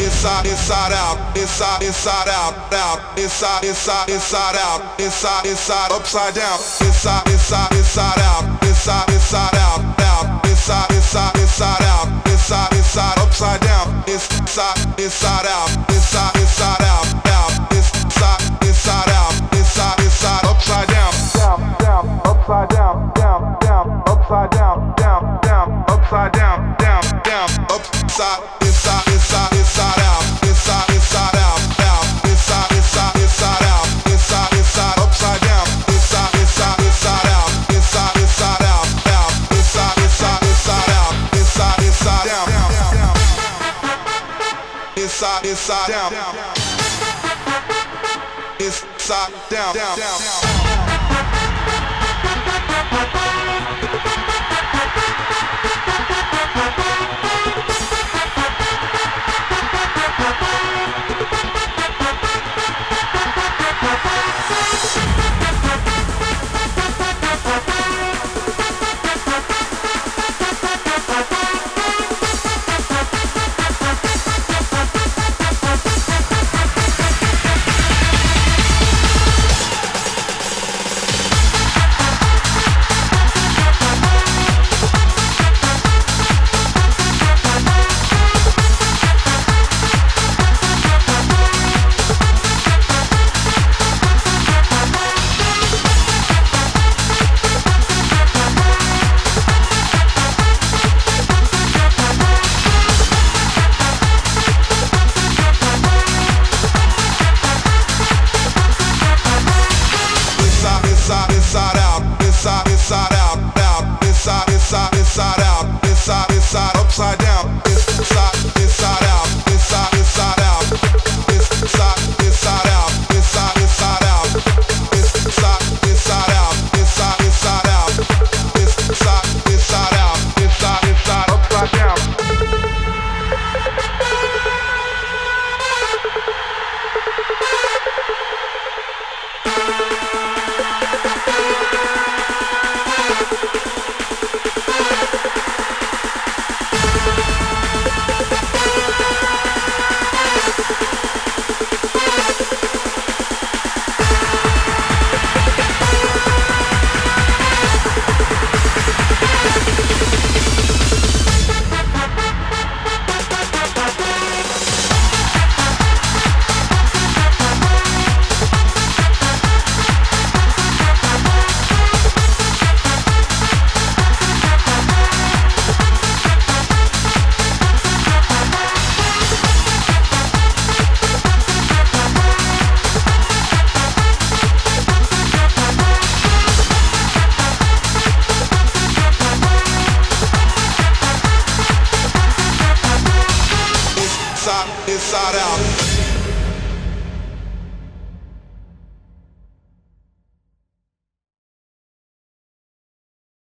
inside out, inside out, out, inside out, inside upside down, inside out, inside out, out, inside out, inside upside down, inside out, inside out, out, inside out, inside upside down, down, upside down, down, upside down, down, upside down, down, upside, inside out, inside out, out, inside out, inside upside down, inside out, inside out, out, inside out, inside down, inside down, inside down. Inside upside down, inside out, inside out, inside out, inside out, inside out, inside out, inside out, upside down. Inside out.